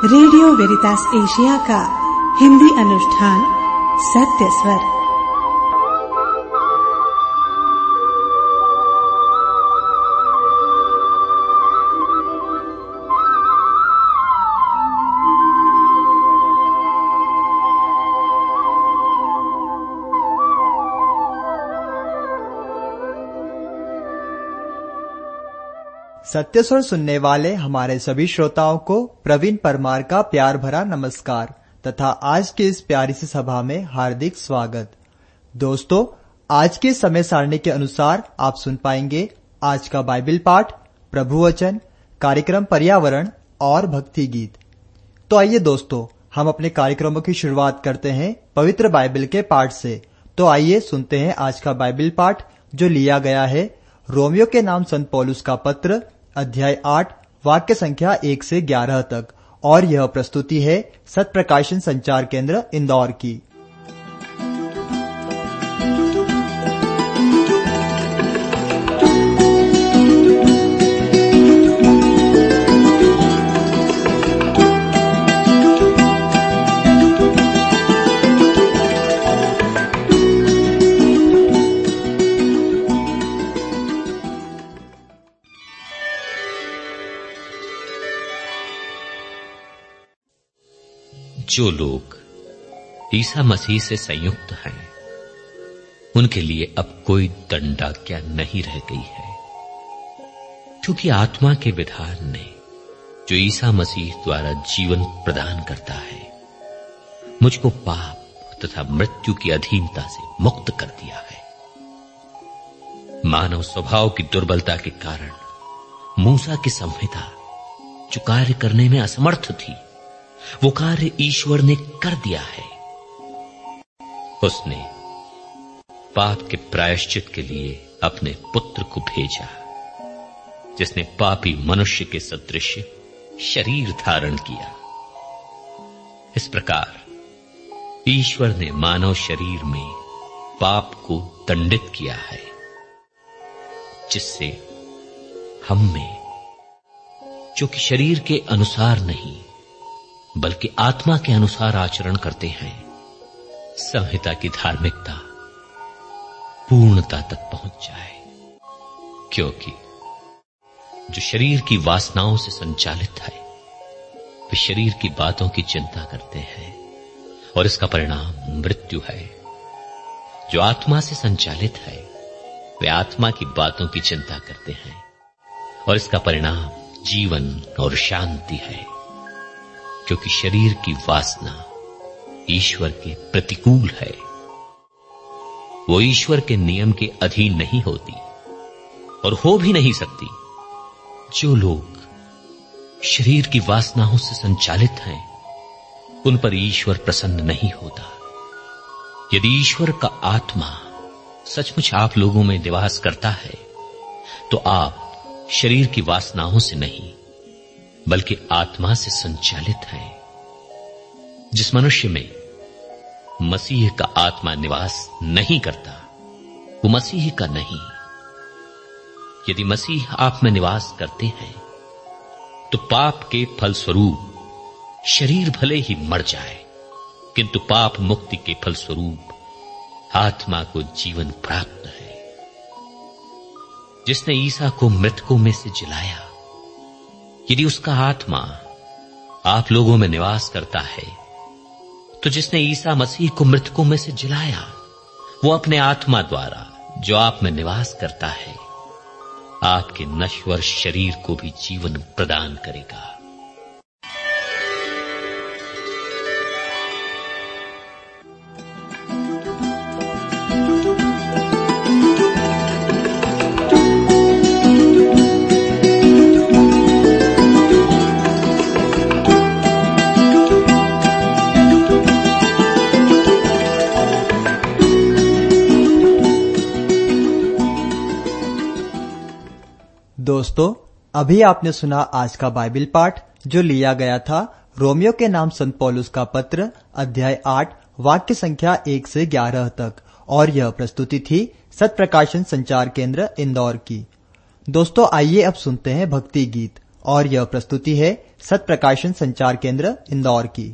Radio वेरितास Asia का हिंदी अनुष्ठान सत्य स्वर। सत्य स्वर सुनने वाले हमारे सभी श्रोताओं को प्रवीण परमार का प्यार भरा नमस्कार तथा आज के इस प्यारी सी सभा में हार्दिक स्वागत। दोस्तों, आज के समय सारणी के अनुसार आप सुन पाएंगे आज का बाइबल पाठ, प्रभु वचन, कार्यक्रम पर्यावरण और भक्ति गीत। तो आइए दोस्तों, हम अपने कार्यक्रमों की शुरुआत करते हैं पवित्र बाइबल के पाठ से। तो आइए सुनते हैं आज का बाइबल पाठ जो लिया गया है रोमियो के नाम संत पौलुस का पत्र, अध्याय 8, वाक्य संख्या 1 से 11 तक। और यह प्रस्तुति है सत्प्रकाशन संचार केंद्र इंदौर की। जो लोग ईसा मसीह से संयुक्त हैं, उनके लिए अब कोई दंडाज्ञा नहीं रह गई है, क्योंकि आत्मा के विधान ने जो ईसा मसीह द्वारा जीवन प्रदान करता है, मुझको पाप तथा मृत्यु की अधीनता से मुक्त कर दिया है। मानव स्वभाव की दुर्बलता के कारण मूसा की संहिता जो कार्य करने में असमर्थ थी, वो कार्य ईश्वर ने कर दिया है। उसने पाप के प्रायश्चित के लिए अपने पुत्र को भेजा, जिसने पापी मनुष्य के सदृश शरीर धारण किया। इस प्रकार ईश्वर ने मानव शरीर में पाप को दंडित किया है, जिससे हम में, जो कि शरीर के अनुसार नहीं बल्कि आत्मा के अनुसार आचरण करते हैं, संहिता की धार्मिकता पूर्णता तक पहुंच जाए। क्योंकि जो शरीर की वासनाओं से संचालित है, वे शरीर की बातों की चिंता करते हैं और इसका परिणाम मृत्यु है। जो आत्मा से संचालित है, वे आत्मा की बातों की चिंता करते हैं और इसका परिणाम जीवन और शांति है। क्योंकि शरीर की वासना ईश्वर के प्रतिकूल है, वो ईश्वर के नियम के अधीन नहीं होती और हो भी नहीं सकती। जो लोग शरीर की वासनाओं से संचालित हैं, उन पर ईश्वर प्रसन्न नहीं होता। यदि ईश्वर का आत्मा सचमुच आप लोगों में निवास करता है, तो आप शरीर की वासनाओं से नहीं बल्कि आत्मा से संचालित है। जिस मनुष्य में मसीह का आत्मा निवास नहीं करता, वो मसीह का नहीं। यदि मसीह आप में निवास करते हैं, तो पाप के फलस्वरूप शरीर भले ही मर जाए, किंतु पाप मुक्ति के फलस्वरूप आत्मा को जीवन प्राप्त है। जिसने ईसा को मृतकों में से जिलाया, यदि उसका आत्मा आप लोगों में निवास करता है, तो जिसने ईसा मसीह को मृतकों में से जिलाया, वो अपने आत्मा द्वारा जो आप में निवास करता है, आपके नश्वर शरीर को भी जीवन प्रदान करेगा। दोस्तों, अभी आपने सुना आज का बाइबल पाठ जो लिया गया था रोमियो के नाम संत पौलुस का पत्र, अध्याय 8, वाक्य संख्या 1 से 11 तक। और यह प्रस्तुति थी सत्प्रकाशन संचार केंद्र इंदौर की। दोस्तों, आइए अब सुनते हैं भक्ति गीत। और यह प्रस्तुति है सत्य प्रकाशन संचार केंद्र इंदौर की।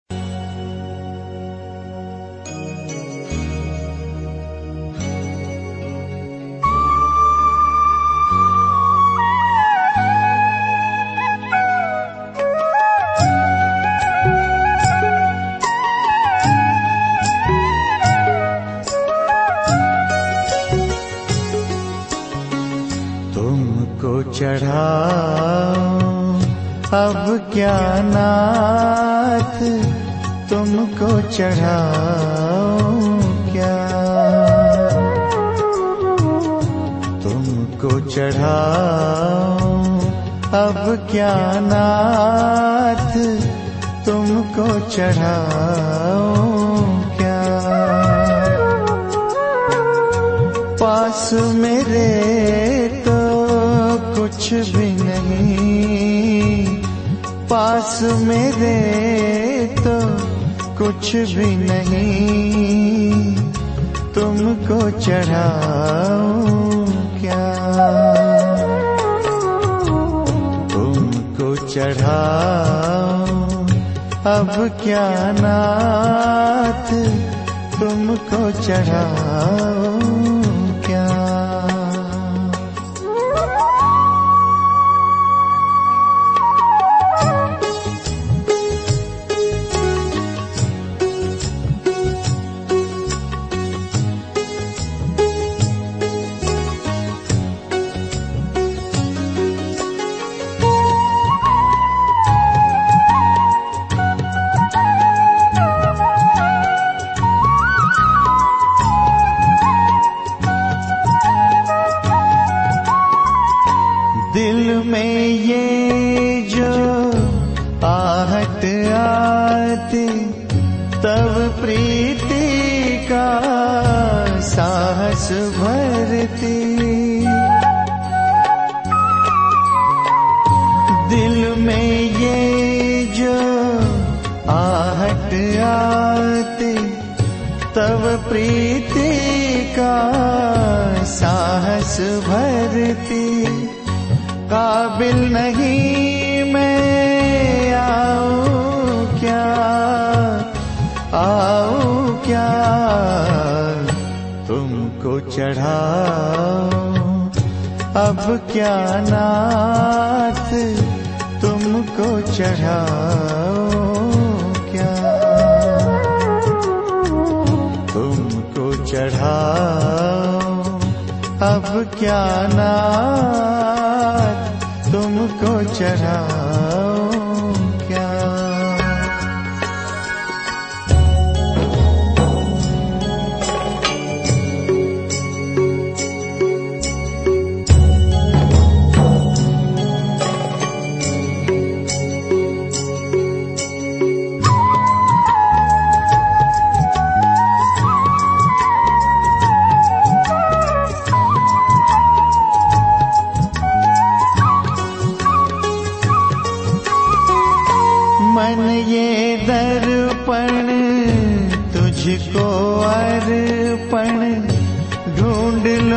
चढ़ाओ अब क्या नाथ, तुमको चढ़ाओ क्या, तुमको चढ़ाओ अब क्या नाथ, तुमको चढ़ाओ क्या। पास मेरे कुछ भी नहीं, पास मेरे तो कुछ भी नहीं, तुमको चढ़ाऊं क्या, तुमको चढ़ाऊं अब क्या नाथ, तुमको चढ़ाऊं क्या। भरती दिल में ये जो आहट आती, तब प्रीति का साहस भरती। काबिल नहीं मैं आऊं क्या, आऊं क्या, तुमको चढ़ाओ अब क्या नाथ, तुमको चढ़ाओ क्या, तुमको चढ़ाओ अब क्या नाथ, तुमको चढ़ाओ क्या। मन ये दर्पण तुझको अर्पण, ढूंढ लो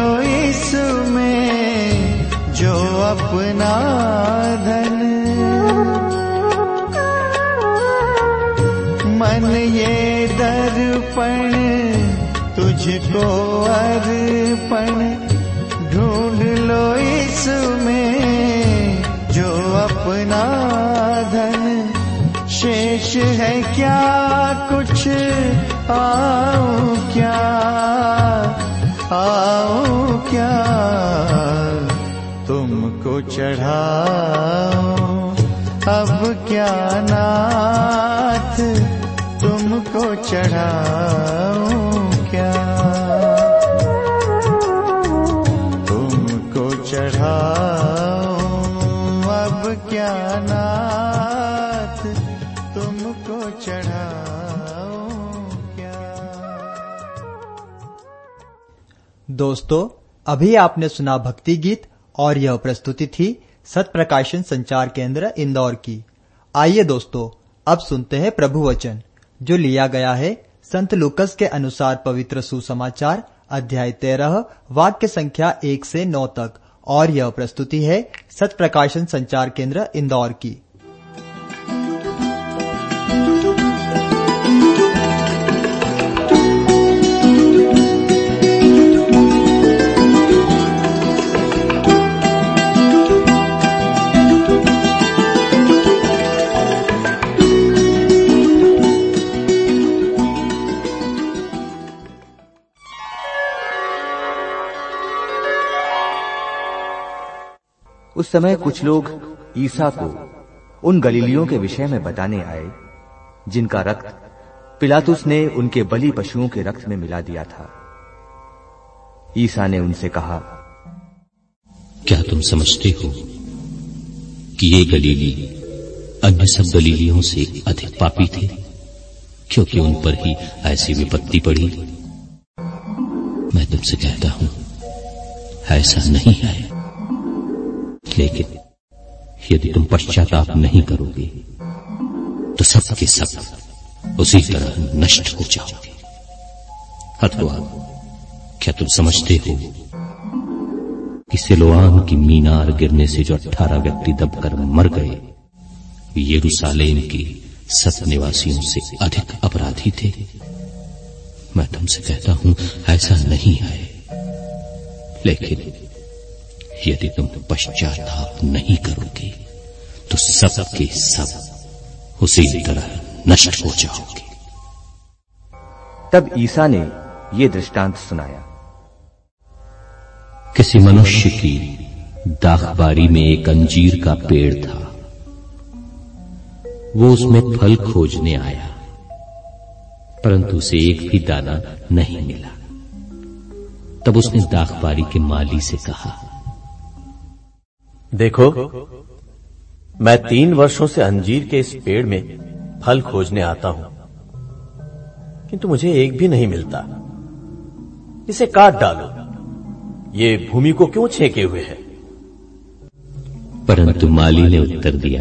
इसमें जो अपना धन। मन ये दर्पण तुझको अर्पण, ढूंढ लो इसमें जो अपना धन। शेष है क्या कुछ आऊं क्या, आऊं क्या, तुमको चढ़ाओ अब क्या नाथ, तुमको चढ़ाओ क्या, तुमको चढ़ाओ अब क्या नाथ, तुमको चढ़ाओ क्या। दोस्तों, अभी आपने सुना भक्ति गीत और यह प्रस्तुति थी सत्य प्रकाशन संचार केंद्र इंदौर की। आइए दोस्तों, अब सुनते हैं प्रभु वचन जो लिया गया है संत लूकस के अनुसार पवित्र सुसमाचार अध्याय 13 वाक्य संख्या 1 से 9 तक, और यह प्रस्तुति है सत्य प्रकाशन संचार केंद्र इंदौर की। उस समय कुछ लोग ईसा को उन गलीलियों के विषय में बताने आए जिनका रक्त पिलातुस ने उनके बलि पशुओं के रक्त में मिला दिया था। ईसा ने उनसे कहा, क्या तुम समझते हो कि ये गलीली अन्य सब गलीलियों से अधिक पापी थे, क्योंकि उन पर ही ऐसी विपत्ति पड़ी? मैं तुमसे कहता हूं, ऐसा नहीं है। लेकिन यदि तुम पश्चाताप नहीं करोगे तो सब के सब उसी तरह नष्ट हो जाओगे। अथवा क्या तुम समझते हो कि सिलोआम की मीनार गिरने से जो 18 व्यक्ति दबकर मर गए, यरूशलेम के 7 निवासियों से अधिक अपराधी थे? मैं तुमसे कहता हूं, ऐसा नहीं है। लेकिन यदि तुम पश्चाताप नहीं करोगे तो सब के सब उसी तरह नष्ट हो जाओगे। तब ईसा ने ये दृष्टांत सुनाया। किसी मनुष्य की दाखबारी में एक अंजीर का पेड़ था। वो उसमें फल खोजने आया, परंतु उसे एक भी दाना नहीं मिला। तब उसने दाखबारी के माली से कहा, देखो, मैं 3 वर्षों से अंजीर के इस पेड़ में फल खोजने आता हूं, किंतु मुझे एक भी नहीं मिलता। इसे काट डालो, ये भूमि को क्यों छेके हुए है? परंतु माली ने उत्तर दिया,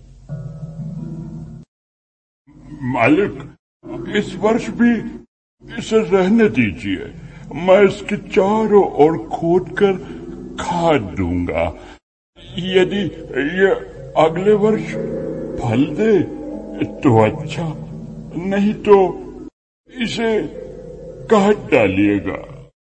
मालिक, इस वर्ष भी इसे रहने दीजिए। मैं इसके चारों ओर खोदकर खाद दूंगा। यदि ये अगले वर्ष फल दे तो अच्छा, नहीं तो इसे काट डालिएगा।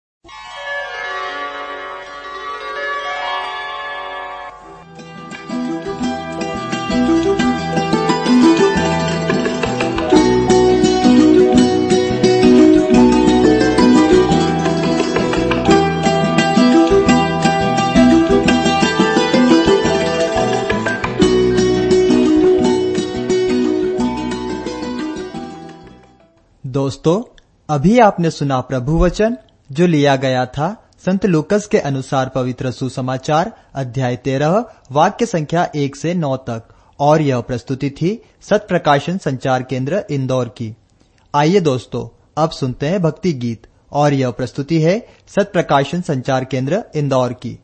दोस्तों, अभी आपने सुना प्रभु वचन जो लिया गया था संत लूकस के अनुसार पवित्र सुसमाचार अध्याय 13 वाक्य संख्या 1 से 9 तक, और यह प्रस्तुति थी सत प्रकाशन संचार केंद्र इंदौर की। आइए दोस्तों, अब सुनते हैं भक्ति गीत, और यह प्रस्तुति है सत प्रकाशन संचार केंद्र इंदौर की।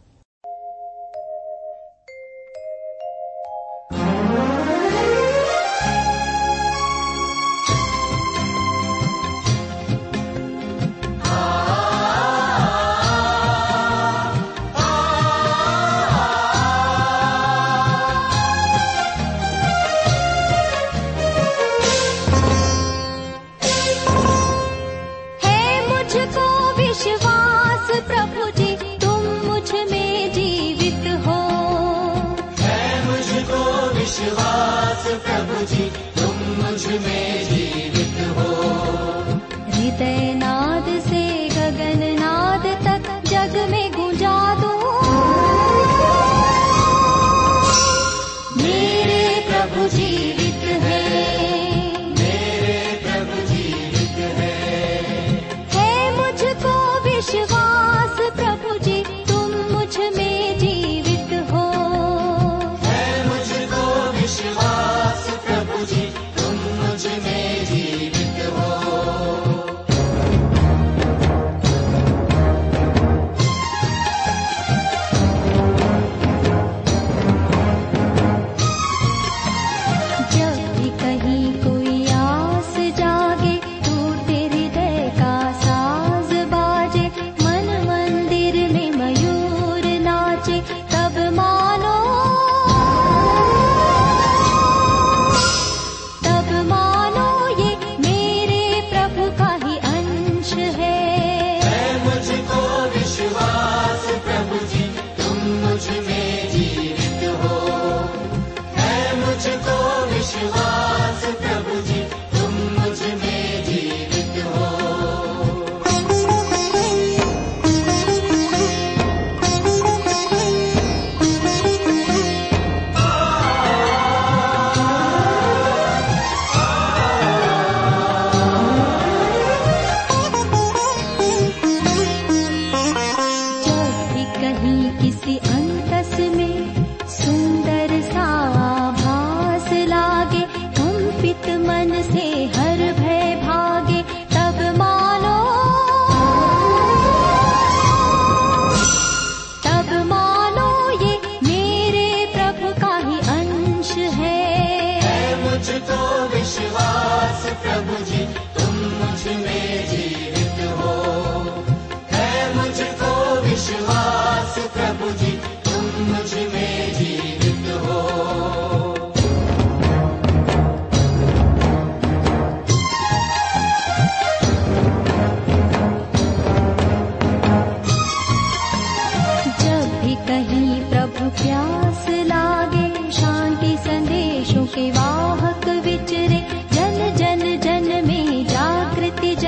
विश्वास प्रभु जी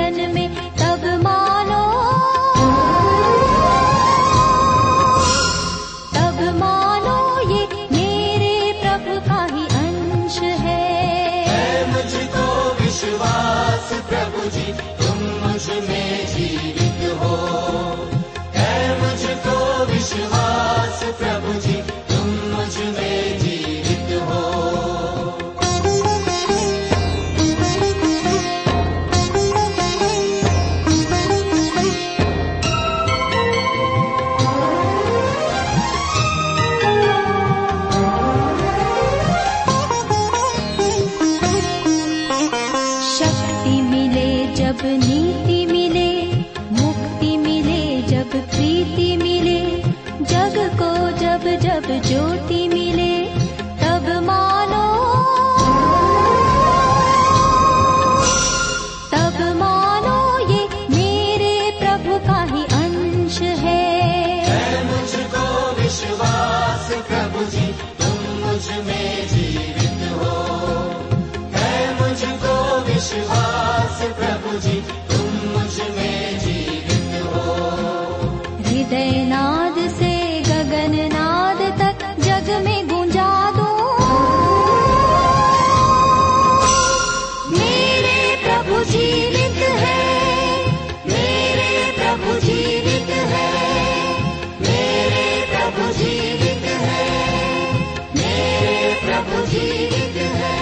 जन्मे तब मानो ये मेरे प्रभु का ही अंश है। मुझको विश्वास प्रभु जी तुम मुझ में जीवित हो, है मुझको विश्वास प्रभु जी तुम मुझ में जीवित हो। शक्ति मिले जब नीति मिले, मुक्ति मिले जब प्रीति मिले, जग को जब जब ज्योति मिले तब मानो ये मेरे प्रभु का ही अंश है। मुझको विश्वास प्रभु जी तुम मुझ में जीवित हो, है मुझको विश्वास प्रभु जी तुम मुझ में जीवित हो। हृदय नाद से गगन नाद तक जग में गूंजा दो, मेरे प्रभु जीवित है, मेरे प्रभु जीवित है, मेरे प्रभु जीवित है, मेरे प्रभु जीवित है।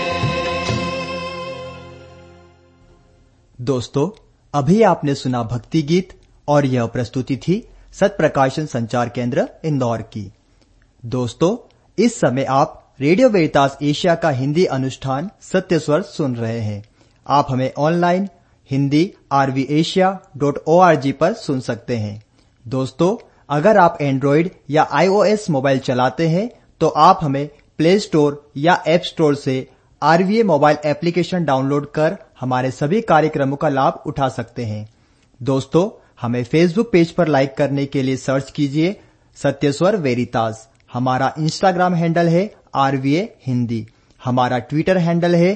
दोस्तों, अभी आपने सुना भक्ति गीत और यह प्रस्तुति थी सत्य प्रकाशन संचार केंद्र इंदौर की। दोस्तों, इस समय आप रेडियो वेरितास एशिया का हिंदी अनुष्ठान सत्य स्वर सुन रहे हैं। आप हमें ऑनलाइन हिंदी rvasia.org पर सुन सकते हैं। दोस्तों, अगर आप एंड्रॉइड या iOS मोबाइल चलाते हैं तो आप हमें प्ले स्टोर या ऐप स्टोर से RVA मोबाइल एप्लीकेशन डाउनलोड कर हमारे सभी कार्यक्रमों का लाभ उठा सकते हैं। दोस्तों, हमें फेसबुक पेज पर लाइक करने के लिए सर्च कीजिए सत्य स्वर वेरितास। हमारा इंस्टाग्राम हैंडल है RVA हिंदी। हमारा ट्विटर हैंडल है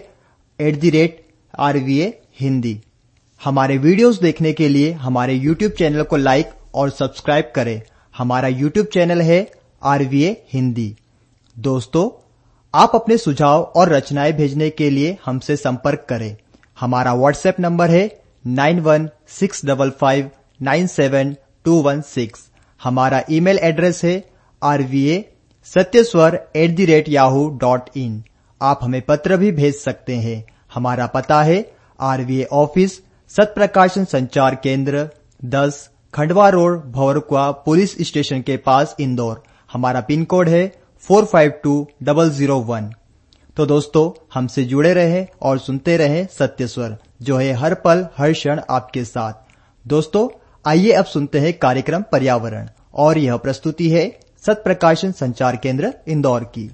@RVA हिंदी। हमारे वीडियोस देखने के लिए हमारे यूट्यूब चैनल को लाइक और सब्सक्राइब करें। हमारा यूट्यूब चैनल है RVA हिंदी। दोस्तों, आप अपने सुझाव और रचनाएं भेजने के लिए हमसे संपर्क करें। हमारा व्हाट्सएप नंबर है 9165597216। हमारा ईमेल एड्रेस है rvasatyaswar@yahoo.in। आप हमें पत्र भी भेज सकते हैं। हमारा पता है RVA ऑफिस सत्य प्रकाशन संचार केंद्र 10 Khandwa road Bhawarkua police station के पास इंदौर। हमारा पिन कोड है 452001। तो दोस्तों, हमसे जुड़े रहें और सुनते रहें सत्य स्वर, जो है हर पल हर क्षण आपके साथ। दोस्तों, आइए अब सुनते हैं कार्यक्रम पर्यावरण, और यह प्रस्तुति है सत्य प्रकाशन संचार केंद्र इंदौर की।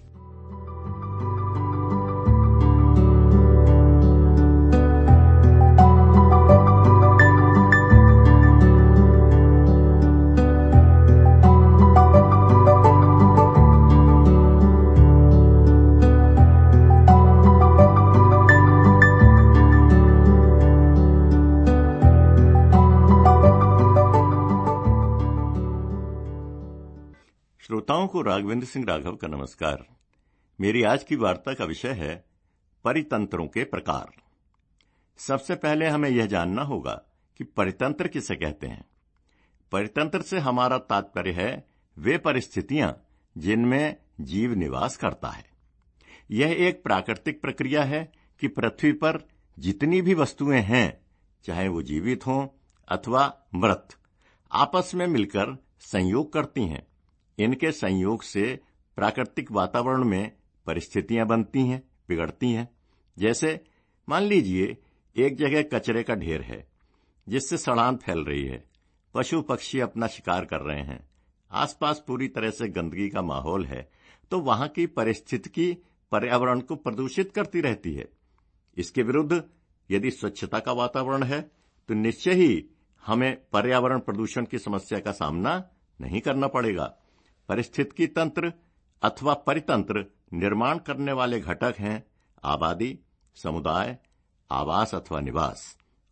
श्रोताओं को राघवेंद्र सिंह राघव का नमस्कार। मेरी आज की वार्ता का विषय है परितंत्रों के प्रकार। सबसे पहले हमें यह जानना होगा कि परितंत्र किसे कहते हैं। परितंत्र से हमारा तात्पर्य है वे परिस्थितियां जिनमें जीव निवास करता है। यह एक प्राकृतिक प्रक्रिया है कि पृथ्वी पर जितनी भी वस्तुएं हैं, चाहे वो जीवित हों अथवा मृत, आपस में मिलकर संयोग करती हैं। इनके संयोग से प्राकृतिक वातावरण में परिस्थितियां बनती हैं, बिगड़ती हैं। जैसे मान लीजिए एक जगह कचरे का ढेर है जिससे सड़ांध फैल रही है, पशु पक्षी अपना शिकार कर रहे हैं, आसपास पूरी तरह से गंदगी का माहौल है, तो वहां की परिस्थिति पर्यावरण को प्रदूषित करती रहती है। इसके विरुद्ध यदि स्वच्छता का वातावरण है तो निश्चय ही हमें पर्यावरण प्रदूषण की समस्या का सामना नहीं करना पड़ेगा। परिस्थितिकी तंत्र अथवा परितंत्र निर्माण करने वाले घटक हैं आबादी, समुदाय, आवास अथवा निवास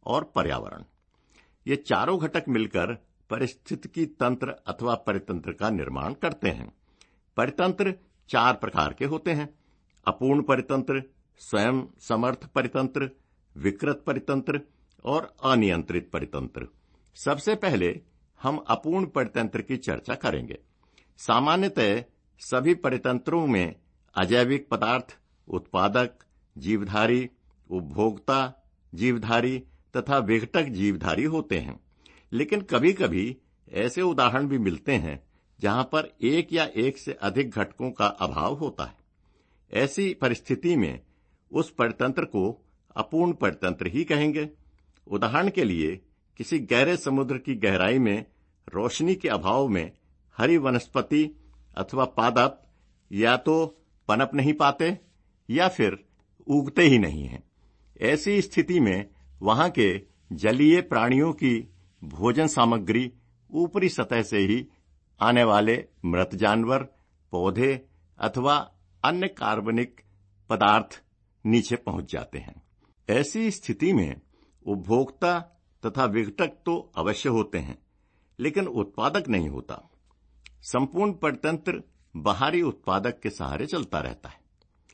और पर्यावरण। ये चारों घटक मिलकर पारिस्थितिकी तंत्र अथवा परितंत्र का निर्माण करते हैं। परितंत्र 4 प्रकार के होते हैं: अपूर्ण परितंत्र, स्वयं समर्थ परितंत्र, विकृत परितंत्र और अनियंत्रित परितंत्र। सबसे पहले हम अपूर्ण परितंत्र की चर्चा करेंगे। सामान्यतः सभी परितंत्रों में अजैविक पदार्थ, उत्पादक, जीवधारी, उपभोक्ता, जीवधारी तथा विघटक जीवधारी होते हैं। लेकिन कभी कभी ऐसे उदाहरण भी मिलते हैं जहां पर एक या एक से अधिक घटकों का अभाव होता है। ऐसी परिस्थिति में उस परितंत्र को अपूर्ण परितंत्र ही कहेंगे। उदाहरण के लिए किसी गहरे समुद्र की गहराई में रोशनी के अभाव में हरी वनस्पति अथवा पादप या तो पनप नहीं पाते या फिर उगते ही नहीं हैं। ऐसी स्थिति में वहां के जलीय प्राणियों की भोजन सामग्री ऊपरी सतह से ही आने वाले मृत जानवर, पौधे अथवा अन्य कार्बनिक पदार्थ नीचे पहुंच जाते हैं। ऐसी स्थिति में उपभोक्ता तथा विघटक तो अवश्य होते हैं, लेकिन उत्पादक नहीं होता। संपूर्ण परितंत्र बाहरी उत्पादक के सहारे चलता रहता है।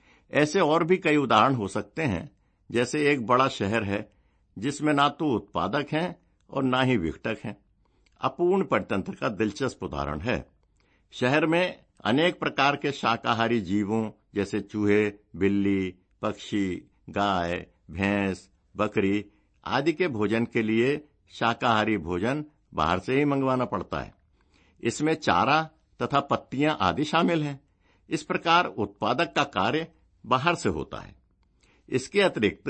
ऐसे और भी कई उदाहरण हो सकते हैं, जैसे एक बड़ा शहर है जिसमें ना तो उत्पादक हैं और ना ही विघटक हैं। अपूर्ण परितंत्र का दिलचस्प उदाहरण है। शहर में अनेक प्रकार के शाकाहारी जीवों जैसे चूहे, बिल्ली, पक्षी, गाय, भैंस, बकरी आदि के भोजन के लिए शाकाहारी भोजन बाहर से ही मंगवाना पड़ता है। इसमें चारा तथा पत्तियां आदि शामिल हैं। इस प्रकार उत्पादक का कार्य बाहर से होता है। इसके अतिरिक्त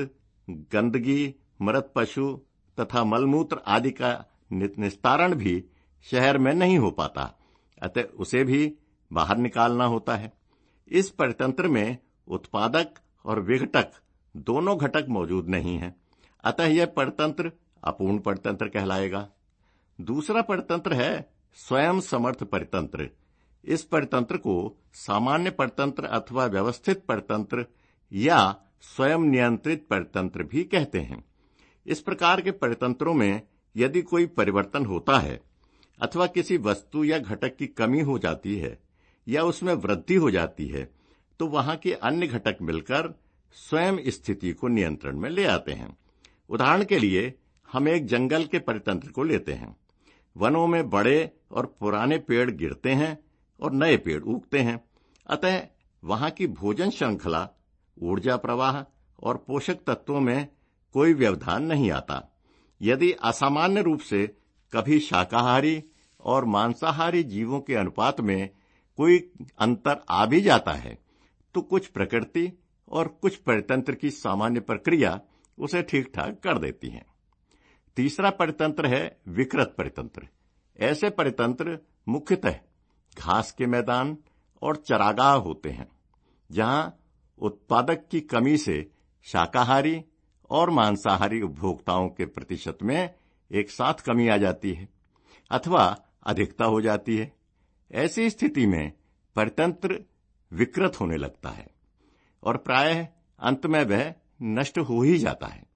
गंदगी, मृत पशु तथा मलमूत्र आदि का निस्तारण भी शहर में नहीं हो पाता, अतः उसे भी बाहर निकालना होता है। इस परितंत्र में उत्पादक और विघटक दोनों घटक मौजूद नहीं हैं, अतः यह परितंत्र अपूर्ण परितंत्र कहलाएगा। दूसरा परितंत्र है स्वयं समर्थ परितंत्र। इस परितंत्र को सामान्य परितंत्र अथवा व्यवस्थित परितंत्र या स्वयं नियंत्रित परितंत्र भी कहते हैं। इस प्रकार के परितंत्रों में यदि कोई परिवर्तन होता है अथवा किसी वस्तु या घटक की कमी हो जाती है या उसमें वृद्धि हो जाती है, तो वहां के अन्य घटक मिलकर स्वयं स्थिति को नियंत्रण में ले आते हैं। उदाहरण के लिए हम एक जंगल के परितंत्र को लेते हैं। वनों में बड़े और पुराने पेड़ गिरते हैं और नए पेड़ उगते हैं, अतः वहां की भोजन श्रृंखला, ऊर्जा प्रवाह और पोषक तत्वों में कोई व्यवधान नहीं आता। यदि असामान्य रूप से कभी शाकाहारी और मांसाहारी जीवों के अनुपात में कोई अंतर आ भी जाता है, तो कुछ प्रकृति और कुछ परितंत्र की सामान्य प्रक्रिया उसे ठीक ठाक कर देती है। तीसरा परितंत्र है विकृत परितंत्र। ऐसे परितंत्र मुख्यतः घास के मैदान और चरागाह होते हैं, जहां उत्पादक की कमी से शाकाहारी और मांसाहारी उपभोक्ताओं के प्रतिशत में एक साथ कमी आ जाती है अथवा अधिकता हो जाती है। ऐसी स्थिति में परितंत्र विकृत होने लगता है और प्रायः अंत में वह नष्ट हो ही जाता है।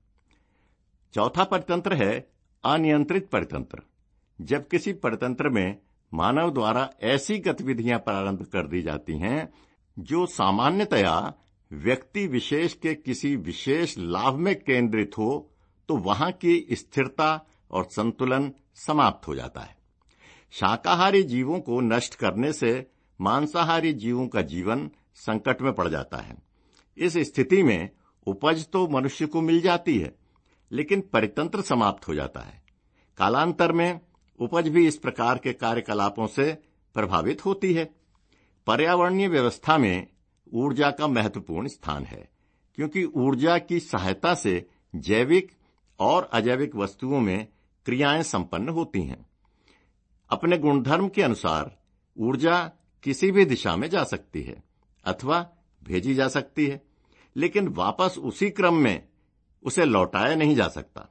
चौथा परितंत्र है अनियंत्रित परितंत्र। जब किसी परितंत्र में मानव द्वारा ऐसी गतिविधियां प्रारंभ कर दी जाती हैं जो सामान्यतया व्यक्ति विशेष के किसी विशेष लाभ में केंद्रित हो, तो वहां की स्थिरता और संतुलन समाप्त हो जाता है। शाकाहारी जीवों को नष्ट करने से मांसाहारी जीवों का जीवन संकट में पड़ जाता है। इस स्थिति में उपज तो मनुष्य को मिल जाती है, लेकिन परितंत्र समाप्त हो जाता है। कालांतर में उपज भी इस प्रकार के कार्यकलापों से प्रभावित होती है। पर्यावरणीय व्यवस्था में ऊर्जा का महत्वपूर्ण स्थान है, क्योंकि ऊर्जा की सहायता से जैविक और अजैविक वस्तुओं में क्रियाएं संपन्न होती हैं। अपने गुणधर्म के अनुसार ऊर्जा किसी भी दिशा में जा सकती है अथवा भेजी जा सकती है, लेकिन वापस उसी क्रम में उसे लौटाया नहीं जा सकता।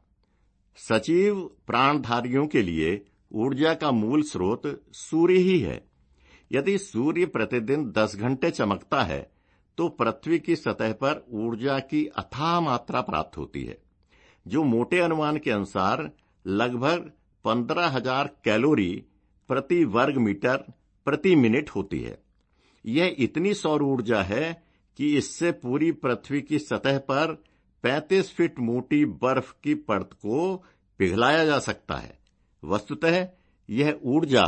सजीव प्राणधारियों के लिए ऊर्जा का मूल स्रोत सूर्य ही है। यदि सूर्य प्रतिदिन 10 घंटे चमकता है, तो पृथ्वी की सतह पर ऊर्जा की अथाह मात्रा प्राप्त होती है। जो मोटे अनुमान के अनुसार लगभग 15,000 कैलोरी प्रति वर्ग मीटर प्रति मिनट होती है। यह इतनी सौर ऊर्जा है कि इससे पूरी पृथ्वी की सतह पर 35 फीट मोटी बर्फ की परत को पिघलाया जा सकता है। वस्तुतः यह ऊर्जा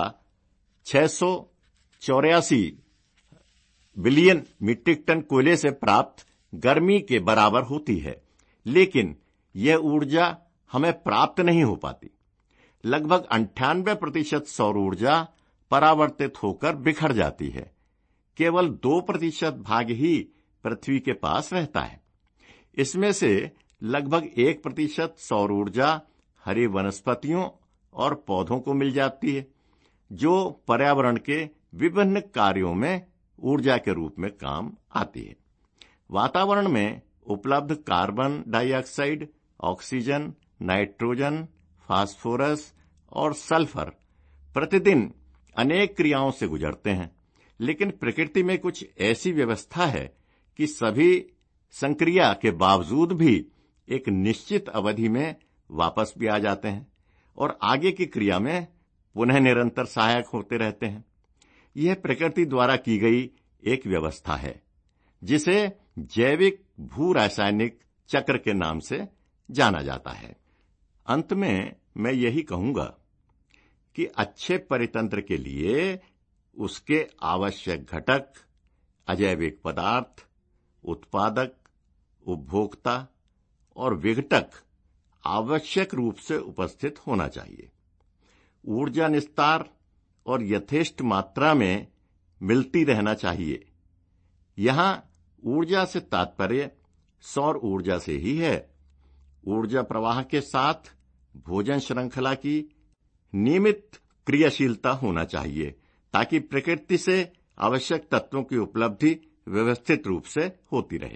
684 बिलियन मीट्रिक टन कोयले से प्राप्त गर्मी के बराबर होती है, लेकिन यह ऊर्जा हमें प्राप्त नहीं हो पाती। लगभग 98% सौर ऊर्जा परावर्तित होकर बिखर जाती है। केवल 2% भाग ही पृथ्वी के पास रहता है। इसमें से लगभग 1% सौर ऊर्जा हरी वनस्पतियों और पौधों को मिल जाती है, जो पर्यावरण के विभिन्न कार्यों में ऊर्जा के रूप में काम आती है। वातावरण में उपलब्ध carbon dioxide, oxygen, nitrogen, phosphorus और सल्फर प्रतिदिन अनेक क्रियाओं से गुजरते हैं, लेकिन प्रकृति में कुछ ऐसी व्यवस्था है कि सभी संक्रिया के बावजूद भी एक निश्चित अवधि में वापस भी आ जाते हैं और आगे की क्रिया में पुनः निरंतर सहायक होते रहते हैं। यह प्रकृति द्वारा की गई एक व्यवस्था है जिसे जैविक भू रासायनिक चक्र के नाम से जाना जाता है। अंत में मैं यही कहूंगा कि अच्छे परितंत्र के लिए उसके आवश्यक घटक, अजैविक पदार्थ, उत्पादक, उपभोक्ता और विघटक आवश्यक रूप से उपस्थित होना चाहिए। ऊर्जा निस्तार और यथेष्ट मात्रा में मिलती रहना चाहिए। यहां ऊर्जा से तात्पर्य सौर ऊर्जा से ही है। ऊर्जा प्रवाह के साथ भोजन श्रृंखला की नियमित क्रियाशीलता होना चाहिए ताकि प्रकृति से आवश्यक तत्वों की उपलब्धि व्यवस्थित रूप से होती रहे।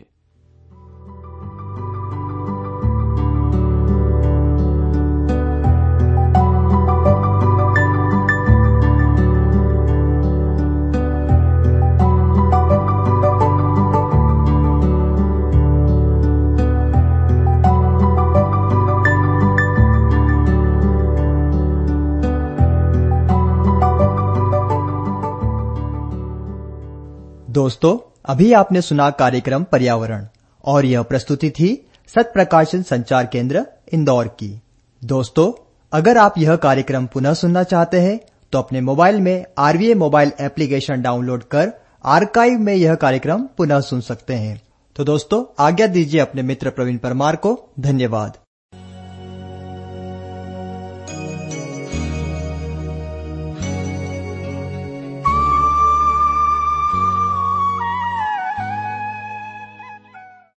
दोस्तों, अभी आपने सुना कार्यक्रम पर्यावरण और यह प्रस्तुति थी सत प्रकाशन संचार केंद्र इंदौर की। दोस्तों, अगर आप यह कार्यक्रम पुनः सुनना चाहते हैं तो अपने मोबाइल में आरवीए मोबाइल एप्लीकेशन डाउनलोड कर आर्काइव में यह कार्यक्रम पुनः सुन सकते हैं। तो दोस्तों, आज्ञा दीजिए अपने मित्र प्रवीण परमार को। धन्यवाद।